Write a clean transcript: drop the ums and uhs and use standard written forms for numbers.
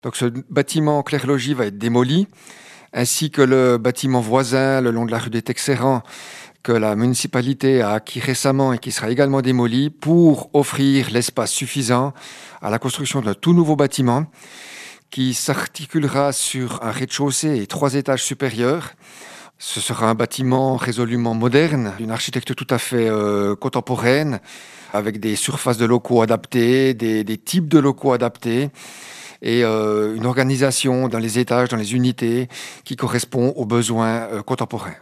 Donc ce bâtiment Clair-Logis va être démoli, ainsi que le bâtiment voisin le long de la rue des Texerans que la municipalité a acquis récemment et qui sera également démoli pour offrir l'espace suffisant à la construction d'un tout nouveau bâtiment qui s'articulera sur un rez-de-chaussée et 3 étages supérieurs. Ce sera un bâtiment résolument moderne, d'une architecture tout à fait contemporaine, avec des surfaces de locaux adaptées, des types de locaux adaptés et une organisation dans les étages, dans les unités qui correspond aux besoins contemporains.